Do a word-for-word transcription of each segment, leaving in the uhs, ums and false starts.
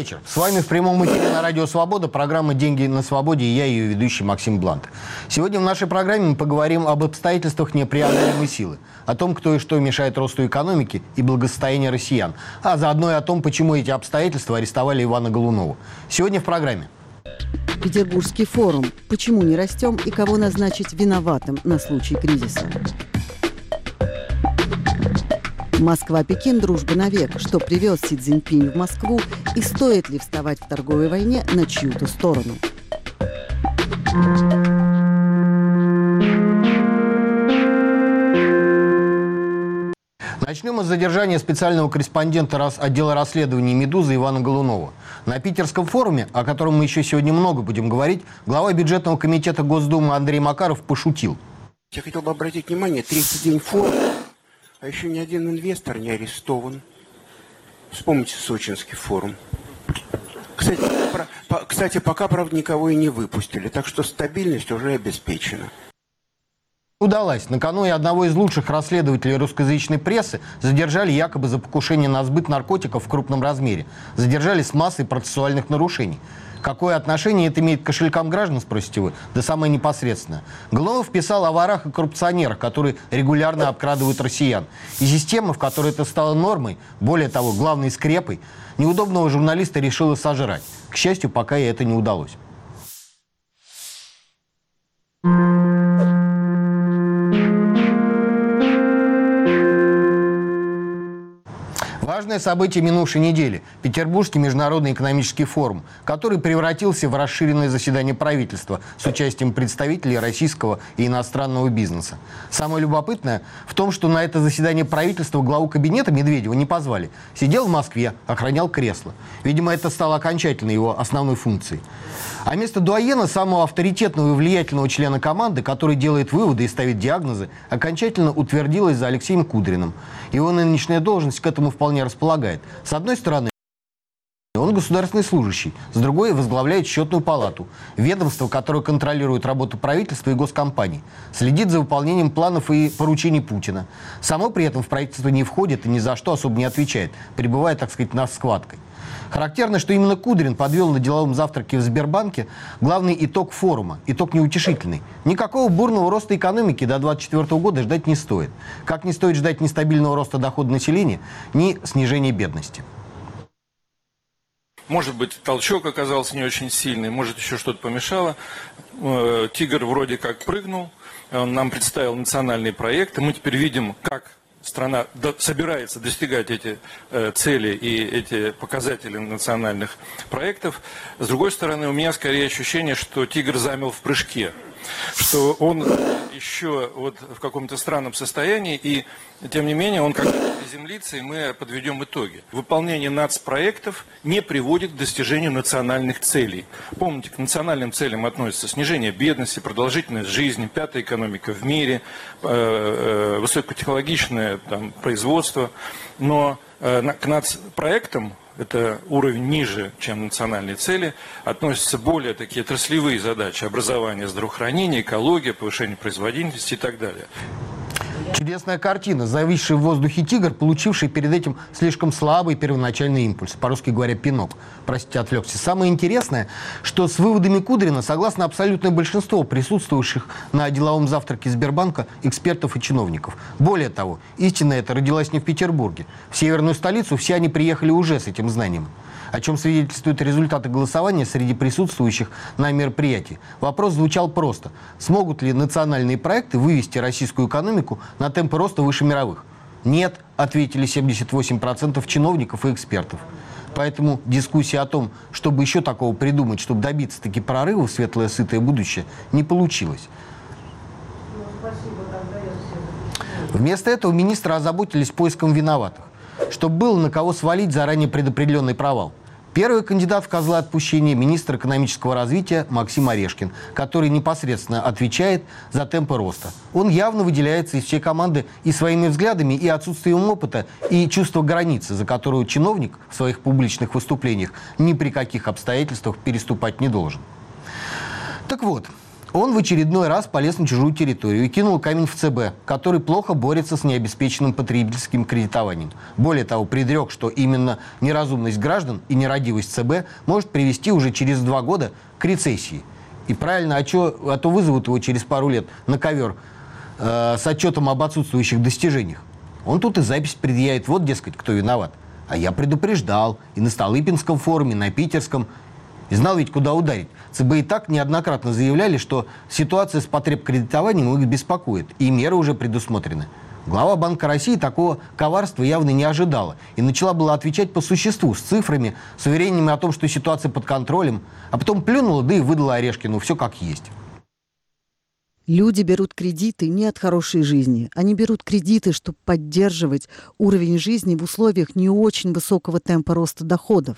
вечер. С вами в прямом эфире на Радио Свобода программа «Деньги на свободе» и я, ее ведущий Максим Блант. Сегодня в нашей программе мы поговорим об обстоятельствах непреодолимой силы, о том, кто и что мешает росту экономики и благосостоянию россиян, а заодно и о том, почему эти обстоятельства арестовали Ивана Голунова. Сегодня в программе. Петербургский форум. Почему не растем и кого назначить виноватым на случай кризиса? Москва-Пекин. Дружба навек. Что привез Си Цзиньпинь в Москву и стоит ли вставать в торговой войне на чью-то сторону? Начнем с задержания специального корреспондента отдела расследований «Медузы» Ивана Голунова. На Питерском форуме, о котором мы еще сегодня много будем говорить, глава бюджетного комитета Госдумы Андрей Макаров пошутил. Я хотел бы обратить внимание, третий день форума, а еще ни один инвестор не арестован. Вспомните сочинский форум. Кстати, про, по, кстати, пока, правда, никого и не выпустили, так что стабильность уже обеспечена. Удалось. Накануне одного из лучших расследователей русскоязычной прессы задержали якобы за покушение на сбыт наркотиков в крупном размере. Задержали с массой процессуальных нарушений. Какое отношение это имеет к кошелькам граждан, спросите вы? Да самое непосредственное. Голунов писал о ворах и коррупционерах, которые регулярно обкрадывают россиян. И система, в которой это стало нормой, более того, главной скрепой, неудобного журналиста решила сожрать. К счастью, пока ей это не удалось. Важное событие минувшей недели – Петербургский международный экономический форум, который превратился в расширенное заседание правительства с участием представителей российского и иностранного бизнеса. Самое любопытное в том, что на это заседание правительства главу кабинета Медведева не позвали. Сидел в Москве, охранял кресло. Видимо, это стало окончательно его основной функцией. А место дуаена, самого авторитетного и влиятельного члена команды, который делает выводы и ставит диагнозы, окончательно утвердилось за Алексеем Кудриным. Его нынешняя должность к этому вполне располагает. С одной стороны, он государственный служащий, с другой возглавляет счетную палату, ведомство, которое контролирует работу правительства и госкомпаний, следит за выполнением планов и поручений Путина. Само при этом в правительство не входит и ни за что особо не отвечает, пребывая, так сказать, над схваткой. Характерно, что именно Кудрин подвел на деловом завтраке в Сбербанке главный итог форума. Итог неутешительный. Никакого бурного роста экономики до две тысячи двадцать четвёртого года ждать не стоит. Как не стоит ждать ни стабильного роста дохода населения, ни снижения бедности. Может быть, толчок оказался не очень сильный, может, еще что-то помешало. Тигр вроде как прыгнул, он нам представил национальный проект, и мы теперь видим, как страна собирается достигать эти э, цели и эти показатели национальных проектов. С другой стороны, у меня скорее ощущение, что тигр замер в прыжке, что он еще вот в каком-то странном состоянии, и тем не менее он как-то приземлится, и мы подведем итоги. Выполнение нацпроектов не приводит к достижению национальных целей. Помните, к национальным целям относятся снижение бедности, продолжительность жизни, пятая экономика в мире, э, э, высокотехнологичное там, производство, но э, к нацпроектам, это уровень ниже, чем национальные цели, относятся более такие отраслевые задачи: образование, здравоохранение, экология, повышение производительности и так далее. Чудесная картина. Зависший в воздухе тигр, получивший перед этим слишком слабый первоначальный импульс. По-русски говоря, пинок. Простите, отвлекся. Самое интересное, что с выводами Кудрина согласно абсолютное большинство присутствующих на деловом завтраке Сбербанка экспертов и чиновников. Более того, истина эта родилась не в Петербурге. В северную столицу все они приехали уже с этим знанием. О чем свидетельствуют результаты голосования среди присутствующих на мероприятии. Вопрос звучал просто. Смогут ли национальные проекты вывести российскую экономику на темпы роста выше мировых? Нет, ответили семьдесят восемь процентов чиновников и экспертов. Поэтому дискуссия о том, чтобы еще такого придумать, чтобы добиться таки прорыва в светлое, сытое будущее, не получилась. Вместо этого министры озаботились поиском виноватых, чтобы было на кого свалить заранее предопределенный провал. Первый кандидат в козла отпущения – министр экономического развития Максим Орешкин, который непосредственно отвечает за темпы роста. Он явно выделяется из всей команды и своими взглядами, и отсутствием опыта, и чувством границы, за которую чиновник в своих публичных выступлениях ни при каких обстоятельствах переступать не должен. Так вот, Он в очередной раз полез на чужую территорию и кинул камень в ЦБ, который плохо борется с необеспеченным потребительским кредитованием. Более того, предрек, что именно неразумность граждан и нерадивость ЦБ может привести уже через два года к рецессии. И правильно, а, чё, а то вызовут его через пару лет на ковер э, с отчетом об отсутствующих достижениях. Он тут и запись предъявит, вот, дескать, кто виноват. А я предупреждал и на Столыпинском форуме, и на Питерском. И знал ведь, куда ударить. ЦБ и так неоднократно заявляли, что ситуация с потребкредитованием их беспокоит, и меры уже предусмотрены. Глава Банка России такого коварства явно не ожидала и начала было отвечать по существу, с цифрами, с уверениями о том, что ситуация под контролем, а потом плюнула, да и выдала Орешкину все как есть. Люди берут кредиты не от хорошей жизни. Они берут кредиты, чтобы поддерживать уровень жизни в условиях не очень высокого темпа роста доходов.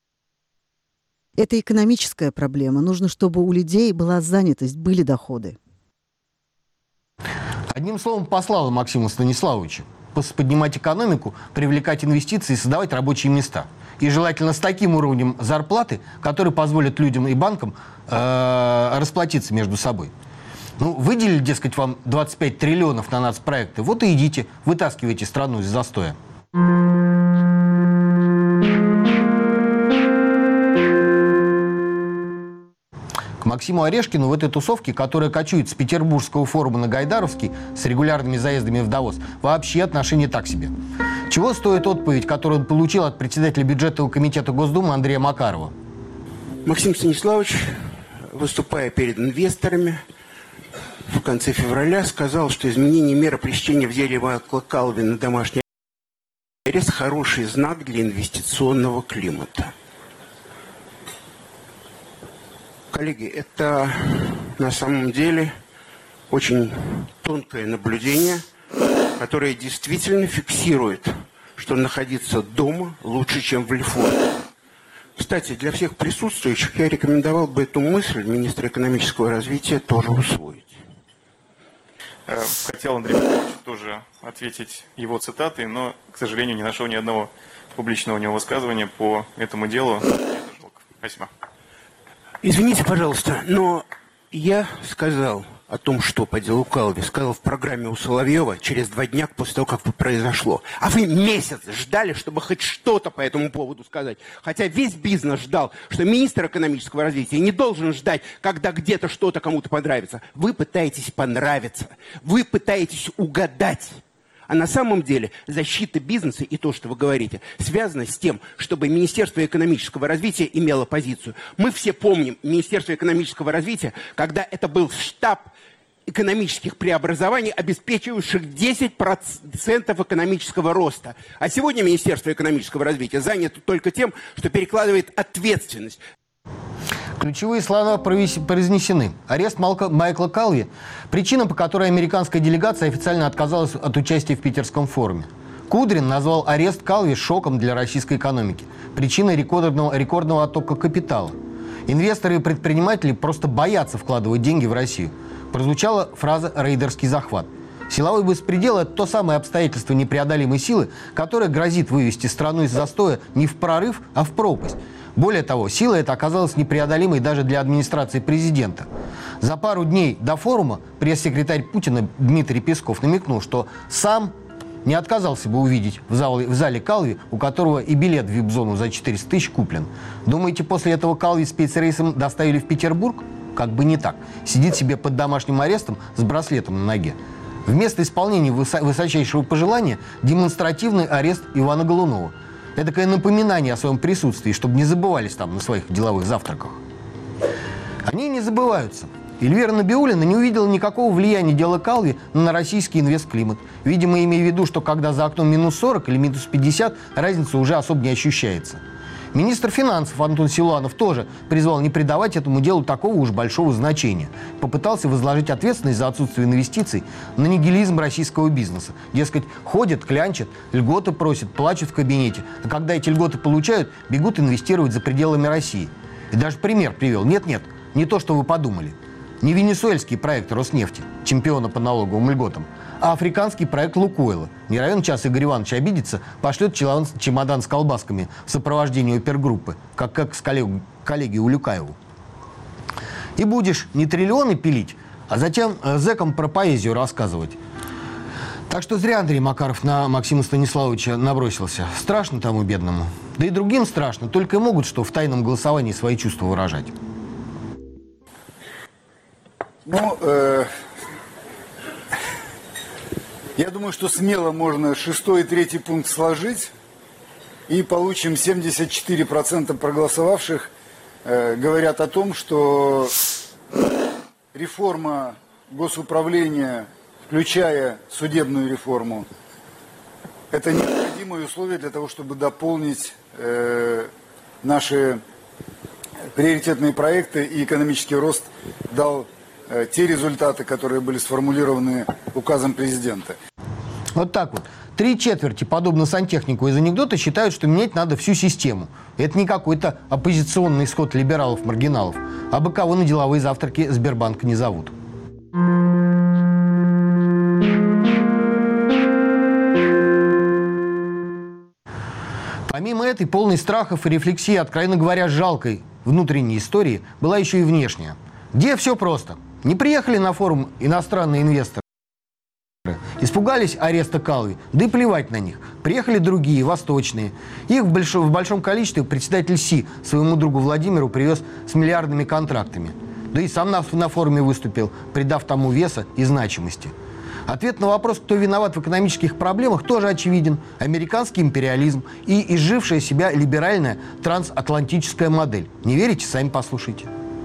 Это экономическая проблема. Нужно, чтобы у людей была занятость, были доходы. Одним словом, послала Максиму Станиславовичу поднимать экономику, привлекать инвестиции и создавать рабочие места. И желательно с таким уровнем зарплаты, который позволит людям и банкам э, расплатиться между собой. Ну, выделили, дескать, вам двадцать пять триллионов на нацпроекты. Вот и идите, вытаскивайте страну из застоя. К Максиму Орешкину в этой тусовке, которая кочует с Петербургского форума на Гайдаровский с регулярными заездами в Давос, вообще отношение так себе. Чего стоит отповедь, которую он получил от председателя бюджетного комитета Госдумы Андрея Макарова? Максим Станиславович, выступая перед инвесторами, в конце февраля сказал, что изменение меры пресечения взятия Майкла Калви на домашний арест – хороший знак для инвестиционного климата. Коллеги, это на самом деле очень тонкое наблюдение, которое действительно фиксирует, что находиться дома лучше, чем в Лефорте. Кстати, для всех присутствующих я рекомендовал бы эту мысль министра экономического развития тоже усвоить. Хотел Андрей Петрович тоже ответить его цитатой, но, к сожалению, не нашел ни одного публичного у него высказывания по этому делу. Спасибо. Извините, пожалуйста, но я сказал о том, что по делу Калви, сказал в программе у Соловьева через два дня после того, как произошло. А вы месяц ждали, чтобы хоть что-то по этому поводу сказать. Хотя весь бизнес ждал, что министр экономического развития не должен ждать, когда где-то что-то кому-то понравится. Вы пытаетесь понравиться, вы пытаетесь угадать. А на самом деле защита бизнеса и то, что вы говорите, связано с тем, чтобы Министерство экономического развития имело позицию. Мы все помним Министерство экономического развития, когда это был штаб экономических преобразований, обеспечивающих десять процентов экономического роста. А сегодня Министерство экономического развития занято только тем, что перекладывает ответственность. Ключевые слова произнесены. Арест Майкла Калви – причина, по которой американская делегация официально отказалась от участия в Питерском форуме. Кудрин назвал арест Калви шоком для российской экономики, причиной рекордного, рекордного оттока капитала. Инвесторы и предприниматели просто боятся вкладывать деньги в Россию. Прозвучала фраза «рейдерский захват». Силовой беспредел – это то самое обстоятельство непреодолимой силы, которое грозит вывести страну из застоя не в прорыв, а в пропасть. Более того, сила эта оказалась непреодолимой даже для администрации президента. За пару дней до форума пресс-секретарь Путина Дмитрий Песков намекнул, что сам не отказался бы увидеть в зале, в зале Калви, у которого и билет в вип-зону за четыреста тысяч куплен. Думаете, после этого Калви спецрейсом доставили в Петербург? Как бы не так. Сидит себе под домашним арестом с браслетом на ноге. Вместо исполнения высо- высочайшего пожелания демонстративный арест Ивана Голунова. Эдакое напоминание о своем присутствии, чтобы не забывались там на своих деловых завтраках. Они не забываются. Эльвира Набиуллина не увидела никакого влияния дела Калви на российский инвестклимат. Видимо, имея в виду, что когда за окном минус сорок или минус пятьдесят, разница уже особо не ощущается. Министр финансов Антон Силуанов тоже призвал не придавать этому делу такого уж большого значения. Попытался возложить ответственность за отсутствие инвестиций на нигилизм российского бизнеса. Дескать, ходят, клянчат, льготы просят, плачут в кабинете. А когда эти льготы получают, бегут инвестировать за пределами России. И даже пример привел. Нет-нет, не то, что вы подумали. Не венесуэльский проект Роснефти, чемпиона по налоговым льготам, а африканский проект Лукойла. Не равен час Игорь Иванович обидится, пошлет чемодан с колбасками в сопровождении опергруппы, как, как с коллег, коллеги Улюкаеву. И будешь не триллионы пилить, а затем зэкам про поэзию рассказывать. Так что зря Андрей Макаров на Максима Станиславовича набросился. Страшно тому бедному. Да и другим страшно, только и могут что в тайном голосовании свои чувства выражать. Ну, э, я думаю, что смело можно шестой и третий пункт сложить, и получим семьдесят четыре процента проголосовавших э, говорят о том, что реформа госуправления, включая судебную реформу, это необходимые условия для того, чтобы дополнить э, наши приоритетные проекты, и экономический рост дал э, те результаты, которые были сформулированы указом президента. Вот так вот. Три четверти, подобно сантехнику из анекдота, считают, что менять надо всю систему. Это не какой-то оппозиционный исход либералов-маргиналов, а бы кого на деловые завтраки Сбербанка не зовут. Помимо этой полной страхов и рефлексии, откровенно говоря, жалкой внутренней истории, была еще и внешняя. Где все просто. Не приехали на форум иностранные инвесторы, испугались ареста Калви, да и плевать на них. Приехали другие, восточные. Их в большом, в большом количестве председатель Си своему другу Владимиру привез с миллиардными контрактами. Да и сам на, на форуме выступил, придав тому веса и значимости. Ответ на вопрос, кто виноват в экономических проблемах, тоже очевиден. Американский империализм и изжившая себя либеральная трансатлантическая модель. Не верите? Сами послушайте.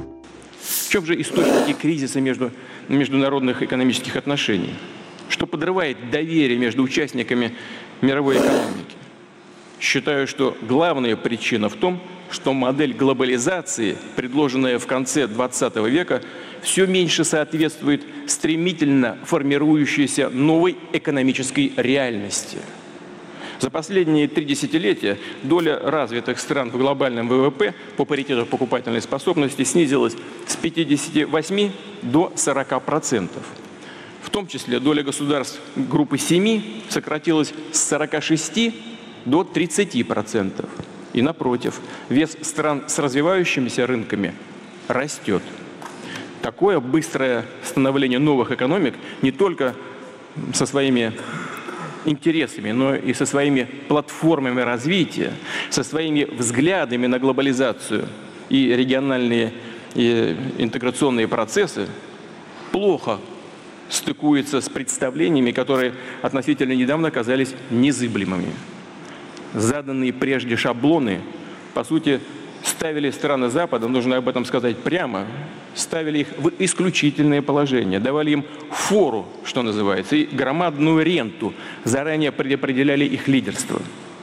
В чем же источники кризиса между, международных экономических отношений? Что подрывает доверие между участниками мировой экономики? Считаю, что главная причина в том, что модель глобализации, предложенная в конце двадцатого века, все меньше соответствует стремительно формирующейся новой экономической реальности. За последние три десятилетия доля развитых стран в глобальном вэ вэ пэ по паритету покупательной способности снизилась с пятидесяти восьми до сорока процентов. В том числе доля государств группы семи сократилась с сорока шести до тридцати процентов. И напротив, вес стран с развивающимися рынками растет. Такое быстрое становление новых экономик не только со своими интересами, но и со своими платформами развития, со своими взглядами на глобализацию и региональные и интеграционные процессы плохо стыкуется с представлениями, которые относительно недавно казались незыблемыми. Заданные прежде шаблоны, по сути, ставили страны Запада, нужно об этом сказать прямо, ставили их в исключительное положение, давали им фору, что называется, и громадную ренту, заранее предопределяли их лидерство.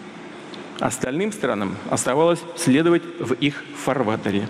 Остальным странам оставалось следовать в их фарватере.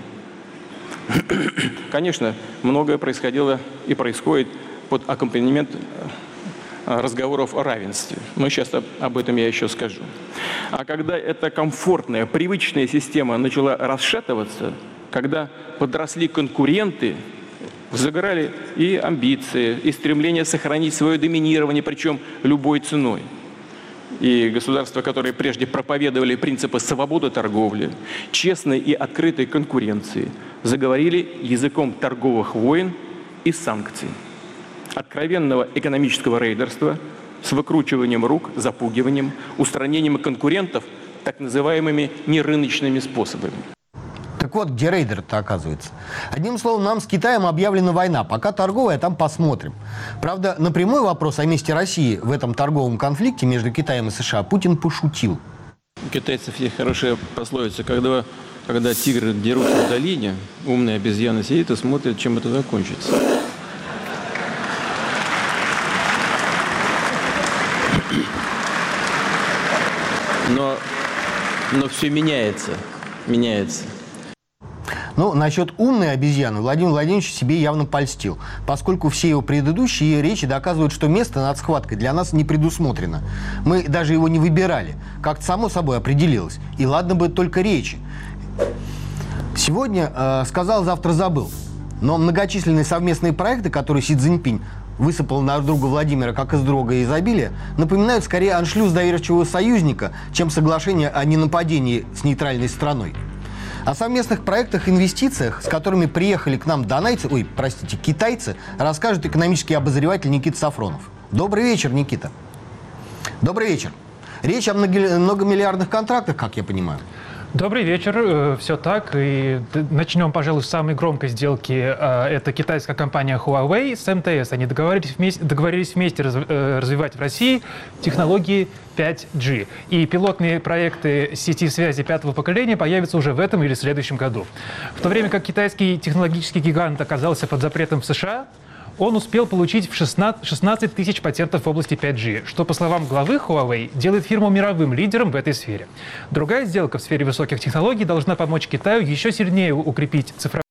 Конечно, многое происходило и происходит под аккомпанемент разговоров о равенстве. Но сейчас об этом я еще скажу. А когда эта комфортная, привычная система начала расшатываться, когда подросли конкуренты, загорали и амбиции, и стремление сохранить свое доминирование, причем любой ценой. И государства, которые прежде проповедовали принципы свободы торговли, честной и открытой конкуренции, заговорили языком торговых войн и санкций. Откровенного экономического рейдерства с выкручиванием рук, запугиванием, устранением конкурентов так называемыми нерыночными способами. Так вот, где рейдер-то оказывается? Одним словом, нам с Китаем объявлена война. Пока торговая, там посмотрим. Правда, на прямой вопрос о месте России в этом торговом конфликте между Китаем и США Путин пошутил. У китайцев есть хорошая пословица, когда, когда тигры дерутся в долине, умная обезьяна сидит и смотрит, чем это закончится. Но, но все меняется, меняется. Ну, насчет умной обезьяны Владимир Владимирович себе явно польстил, поскольку все его предыдущие речи доказывают, что место над схваткой для нас не предусмотрено. Мы даже его не выбирали, как-то само собой определилось. И ладно бы только речи. Сегодня э, сказал, завтра забыл. Но многочисленные совместные проекты, которые Си Цзиньпинь высыпал на друга Владимира как из дрога и изобилия, напоминают скорее аншлюз доверчивого союзника, чем соглашение о ненападении с нейтральной страной. О совместных проектах и инвестициях, с которыми приехали к нам донайцы, ой, простите, китайцы, расскажет экономический обозреватель Никита Сафронов. Добрый вечер, Никита. Добрый вечер. Речь о многомиллиардных контрактах, как я понимаю. Добрый вечер, все так. И начнем, пожалуй, с самой громкой сделки. Это китайская компания Huawei с эм тэ эс. Они договорились вместе, договорились вместе развивать в России технологии пять джи. И пилотные проекты сети связи пятого поколения появятся уже в этом или следующем году. В то время как китайский технологический гигант оказался под запретом в США, он успел получить в шестнадцать тысяч патентов в области пять джи, что, по словам главы Huawei, делает фирму мировым лидером в этой сфере. Другая сделка в сфере высоких технологий должна помочь Китаю еще сильнее укрепить цифровую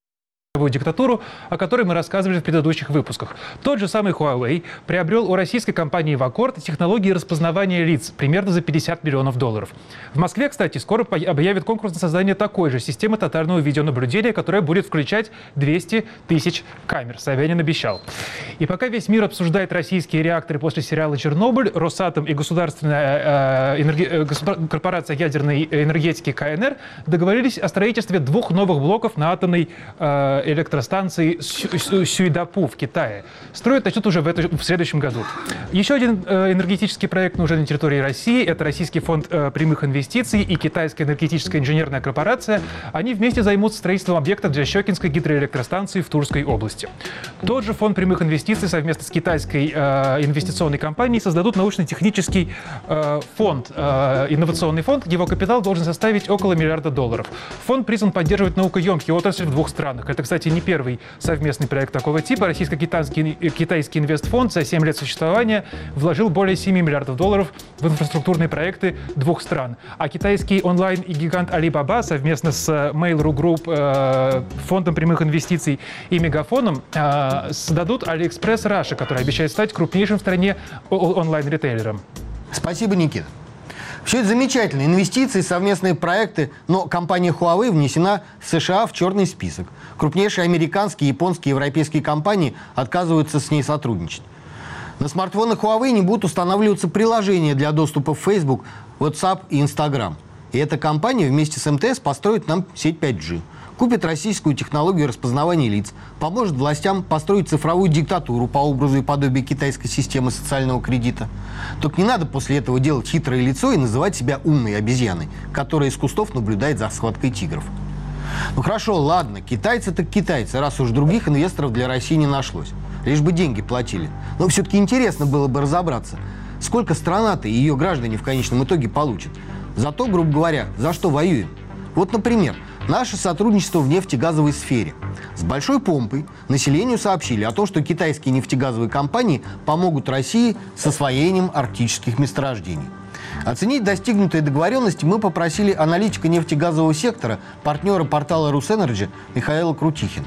диктатуру, о которой мы рассказывали в предыдущих выпусках. Тот же самый Huawei приобрел у российской компании Вакорд технологии распознавания лиц примерно за пятьдесят миллионов долларов. В Москве, кстати, скоро объявят конкурс на создание такой же системы тотального видеонаблюдения, которая будет включать двести тысяч камер. Собянин обещал. И пока весь мир обсуждает российские реакторы после сериала «Чернобыль», Росатом и государственная э, энерги... государ... корпорация ядерной энергетики ка эн эр договорились о строительстве двух новых блоков на атомной э, электростанции Сюйдапу в Китае. Строят начнут уже в, это, в следующем году. Еще один э, энергетический проект уже на территории России. Это Российский фонд э, прямых инвестиций и Китайская энергетическая инженерная корпорация. Они вместе займутся строительством объектов для Щекинской гидроэлектростанции в Тульской области. Тот же фонд прямых инвестиций совместно с китайской э, инвестиционной компанией создадут научно-технический э, фонд, э, инновационный фонд. Его капитал должен составить около миллиарда долларов. Фонд призван поддерживать наукоемкие отрасли в двух странах. Это, кстати, не первый совместный проект такого типа. Российско-китайский китайский инвестфонд за семь лет существования вложил более семи миллиардов долларов в инфраструктурные проекты двух стран. А китайский онлайн и гигант Alibaba совместно с Mail.ru Group, фондом прямых инвестиций и Мегафоном создадут AliExpress Russia, который обещает стать крупнейшим в стране онлайн-ритейлером. Спасибо, Никита. Все это замечательно. Инвестиции, совместные проекты, но компания Huawei внесена в США в черный список. Крупнейшие американские, японские, европейские компании отказываются с ней сотрудничать. На смартфонах Huawei не будут устанавливаться приложения для доступа в Facebook, WhatsApp и Instagram. И эта компания вместе с эм тэ эс построит нам сеть пять джи. Купит российскую технологию распознавания лиц, поможет властям построить цифровую диктатуру по образу и подобию китайской системы социального кредита. Только не надо после этого делать хитрое лицо и называть себя умной обезьяной, которая из кустов наблюдает за схваткой тигров. Ну хорошо, ладно, китайцы так китайцы, раз уж других инвесторов для России не нашлось. Лишь бы деньги платили. Но все-таки интересно было бы разобраться, сколько страна-то и ее граждане в конечном итоге получат. Зато, грубо говоря, за что воюем. Вот, например, наше сотрудничество в нефтегазовой сфере. С большой помпой населению сообщили о том, что китайские нефтегазовые компании помогут России с освоением арктических месторождений. Оценить достигнутые договоренности мы попросили аналитика нефтегазового сектора, партнера портала Русэнерджи Михаила Крутихина.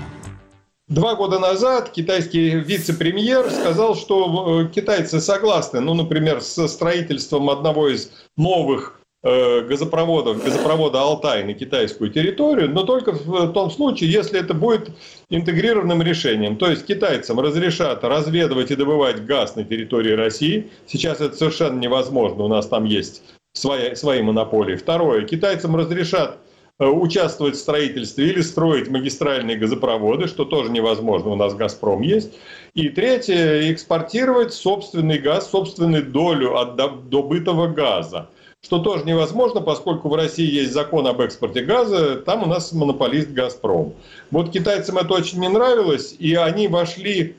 Два года назад китайский вице-премьер сказал, что китайцы согласны, ну, например, со строительством одного из новых газопроводов, газопровода «Алтай» на китайскую территорию, но только в том случае, если это будет интегрированным решением. То есть китайцам разрешат разведывать и добывать газ на территории России. Сейчас это совершенно невозможно, у нас там есть свои, свои монополии. Второе, китайцам разрешат участвовать в строительстве или строить магистральные газопроводы, что тоже невозможно, у нас «Газпром» есть. И третье, экспортировать собственный газ, собственную долю от добытого газа, что тоже невозможно, поскольку в России есть закон об экспорте газа, там у нас монополист «Газпром». Вот китайцам это очень не нравилось, и они вошли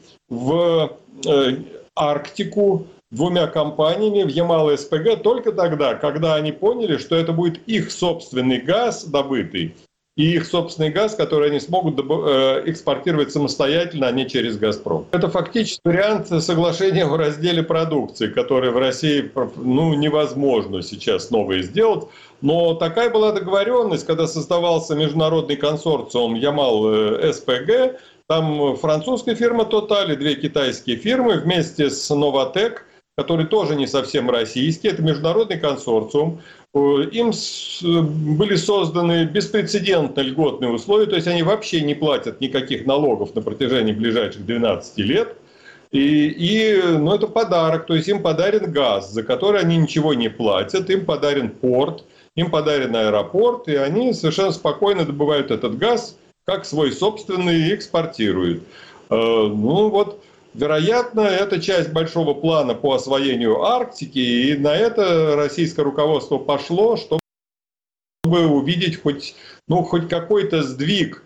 в э, Арктику двумя компаниями, в Ямал-СПГ, только тогда, когда они поняли, что это будет их собственный газ добытый, и их собственный газ, который они смогут экспортировать самостоятельно, а не через «Газпром». Это фактически вариант соглашения о разделе продукции, который в России ну, невозможно сейчас новое сделать. Но такая была договоренность, когда создавался международный консорциум Ямал-СПГ. Там французская фирма Total и две китайские фирмы вместе с Novatek, который тоже не совсем российский, это международный консорциум. Им были созданы беспрецедентно льготные условия, то есть они вообще не платят никаких налогов на протяжении ближайших двенадцати лет. И, и ну, это подарок, то есть им подарен газ, за который они ничего не платят, им подарен порт, им подарен аэропорт, и они совершенно спокойно добывают этот газ, как свой собственный, и экспортируют. Ну вот, вероятно, это часть большого плана по освоению Арктики, и на это российское руководство пошло, чтобы увидеть хоть, ну, хоть какой-то сдвиг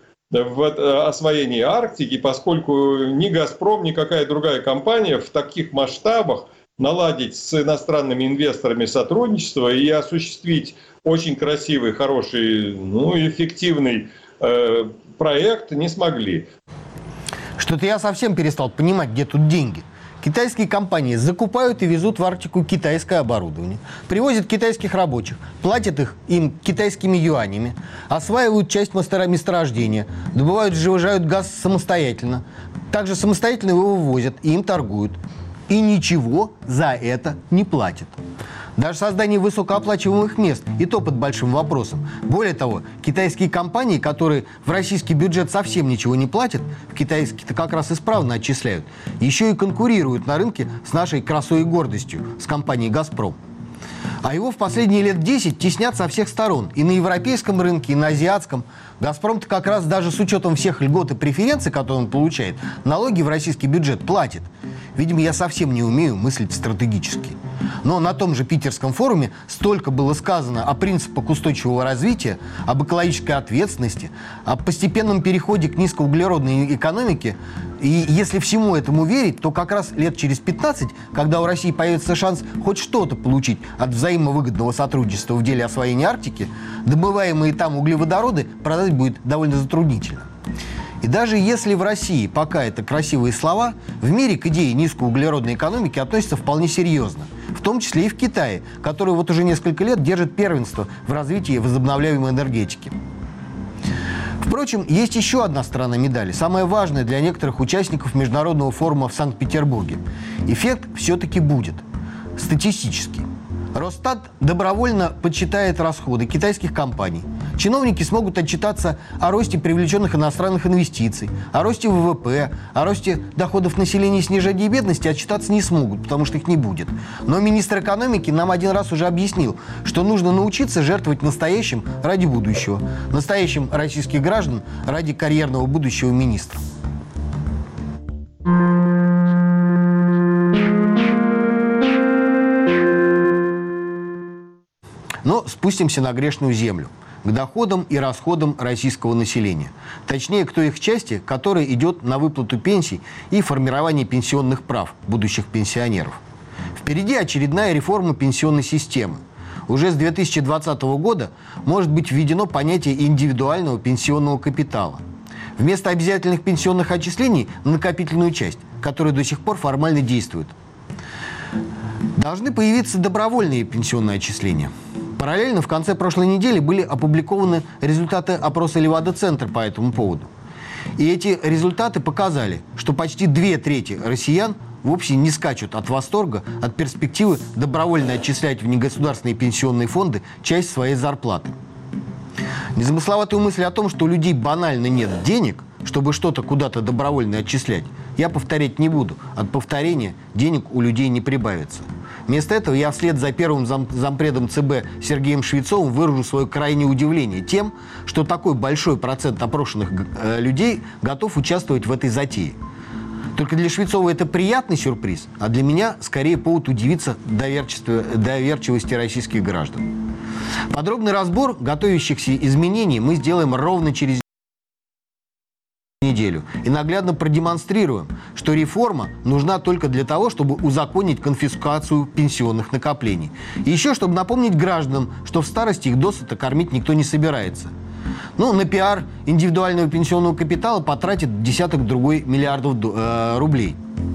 в освоении Арктики, поскольку ни «Газпром», ни какая другая компания в таких масштабах наладить с иностранными инвесторами сотрудничество и осуществить очень красивый, хороший, ну, эффективный э, проект не смогли. Что-то я совсем перестал понимать, где тут деньги. Китайские компании закупают и везут в Арктику китайское оборудование, привозят китайских рабочих, платят их им китайскими юанями, осваивают часть месторождения, добывают, выжижают газ самостоятельно, также самостоятельно его вывозят и им торгуют. И ничего за это не платят. Даже создание высокооплачиваемых мест, и то под большим вопросом. Более того, китайские компании, которые в российский бюджет совсем ничего не платят, в китайский-то как раз исправно отчисляют, еще и конкурируют на рынке с нашей красой и гордостью, с компанией «Газпром». А его в последние лет десять теснят со всех сторон. И на европейском рынке, и на азиатском. «Газпром»-то как раз даже с учетом всех льгот и преференций, которые он получает, налоги в российский бюджет платит. Видимо, я совсем не умею мыслить стратегически. Но на том же Питерском форуме столько было сказано о принципах устойчивого развития, об экологической ответственности, о постепенном переходе к низкоуглеродной экономике. И если всему этому верить, то как раз лет через пятнадцать, когда у России появится шанс хоть что-то получить от взаимовыгодного сотрудничества в деле освоения Арктики, добываемые там углеводороды продать будет довольно затруднительно. И даже если в России пока это красивые слова, в мире к идее низкоуглеродной экономики относятся вполне серьезно. В том числе и в Китае, который вот уже несколько лет держит первенство в развитии возобновляемой энергетики. Впрочем, есть еще одна сторона медали, самая важная для некоторых участников международного форума в Санкт-Петербурге. Эффект все-таки будет. Статистический. Росстат добровольно подсчитает расходы китайских компаний. Чиновники смогут отчитаться о росте привлеченных иностранных инвестиций, о росте ВВП, о росте доходов населения и снижении бедности отчитаться не смогут, потому что их не будет. Но министр экономики нам один раз уже объяснил, что нужно научиться жертвовать настоящим ради будущего, настоящим российских граждан ради карьерного будущего министра. Но спустимся на грешную землю, к доходам и расходам российского населения. Точнее, к той их части, которая идет на выплату пенсий и формирование пенсионных прав будущих пенсионеров. Впереди очередная реформа пенсионной системы. Уже с две тысячи двадцатого года может быть введено понятие индивидуального пенсионного капитала. Вместо обязательных пенсионных отчислений на накопительную часть, которая до сих пор формально действует. Должны появиться добровольные пенсионные отчисления. Параллельно в конце прошлой недели были опубликованы результаты опроса Левада-центра по этому поводу. И эти результаты показали, что почти две трети россиян вовсе не скачут от восторга от перспективы добровольно отчислять в негосударственные пенсионные фонды часть своей зарплаты. Незамысловатую мысль о том, что у людей банально нет денег, чтобы что-то куда-то добровольно отчислять, я повторять не буду. От повторения денег у людей не прибавится. Вместо этого я вслед за первым зам, зампредом ЦБ Сергеем Швецовым выражу свое крайнее удивление тем, что такой большой процент опрошенных э, людей готов участвовать в этой затее. Только для Швецова это приятный сюрприз, а для меня скорее повод удивиться доверчивости российских граждан. Подробный разбор готовящихся изменений мы сделаем ровно через неделю и наглядно продемонстрируем, что реформа нужна только для того, чтобы узаконить конфискацию пенсионных накоплений. И еще, чтобы напомнить гражданам, что в старости их досыта кормить никто не собирается. Ну, на пиар индивидуального пенсионного капитала потратит десяток другой миллиардов э, рублей.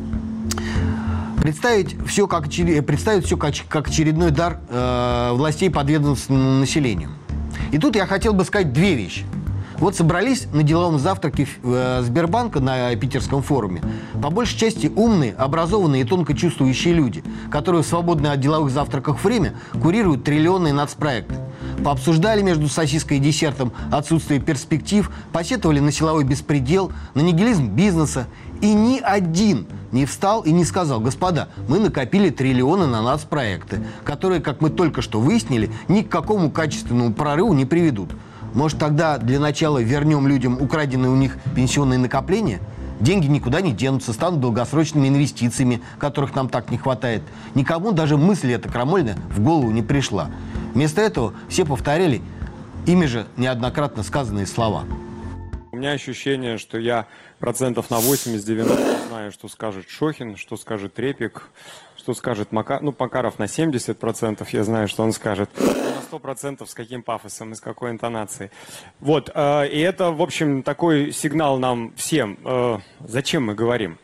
Представить все как, представить все как, как очередной дар э, властей подведомственному населению. И тут я хотел бы сказать две вещи. Вот собрались на деловом завтраке э, Сбербанка на Питерском форуме по большей части умные, образованные и тонко чувствующие люди, которые в свободное от деловых завтраков время курируют триллионные нацпроекты. Пообсуждали между сосиской и десертом отсутствие перспектив, посетовали на силовой беспредел, на нигилизм бизнеса. И ни один не встал и не сказал: господа, мы накопили триллионы на нацпроекты, которые, как мы только что выяснили, ни к какому качественному прорыву не приведут. Может, тогда для начала вернем людям украденные у них пенсионные накопления? Деньги никуда не денутся, станут долгосрочными инвестициями, которых нам так не хватает. Никому даже мысль эта крамольная в голову не пришла. Вместо этого все повторяли ими же неоднократно сказанные слова. У меня ощущение, что я процентов на восемьдесят-девяносто знаю, что скажет Шохин, что скажет Репик, что скажет Макаров. Ну, Макаров на семьдесят процентов я знаю, что он скажет. На сто процентов с каким пафосом и с какой интонацией. Вот, э, и это, в общем, такой сигнал нам всем. Э, зачем мы говорим?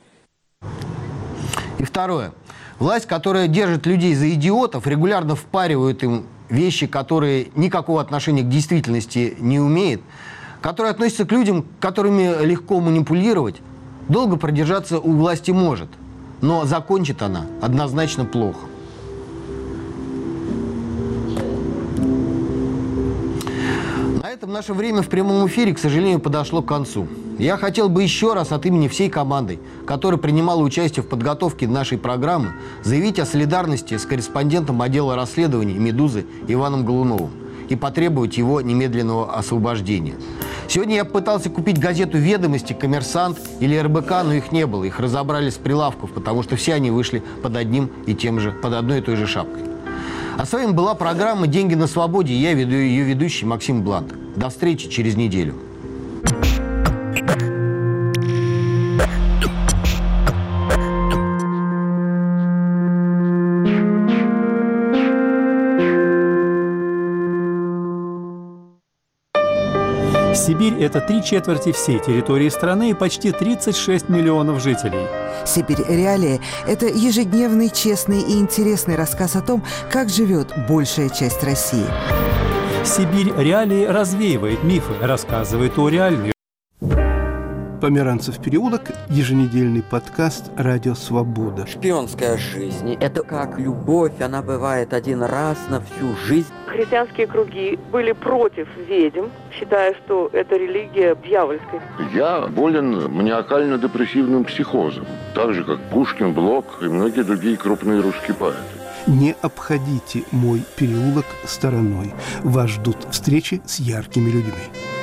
И второе. Власть, которая держит людей за идиотов, регулярно впаривает им вещи, которые никакого отношения к действительности не имеют, которая относится к людям, которыми легко манипулировать, долго продержаться у власти может, но закончит она однозначно плохо. На этом наше время в прямом эфире, к сожалению, подошло к концу. Я хотел бы еще раз от имени всей команды, которая принимала участие в подготовке нашей программы, заявить о солидарности с корреспондентом отдела расследований «Медузы» Иваном Голуновым и потребовать его немедленного освобождения. Сегодня я пытался купить газету «Ведомости», «Коммерсант» или эр бэ ка, но их не было. Их разобрали с прилавков, потому что все они вышли под одним и тем же, под одной и той же шапкой. А с вами была программа «Деньги на свободе», и я веду ее ведущий Максим Блант. До встречи через неделю. Сибирь – это три четверти всей территории страны и почти тридцать шесть миллионов жителей. «Сибирь. Реалии» – это ежедневный, честный и интересный рассказ о том, как живет большая часть России. «Сибирь. Реалии» развеивает мифы, рассказывает о реальной. Померанцев переулок, еженедельный подкаст «Радио Свобода». Шпионская жизнь – это как любовь, она бывает один раз на всю жизнь. Христианские круги были против ведьм, считая, что это религия дьявольская. Я болен маниакально-депрессивным психозом, так же, как Пушкин, Блок и многие другие крупные русские поэты. Не обходите мой переулок стороной. Вас ждут встречи с яркими людьми.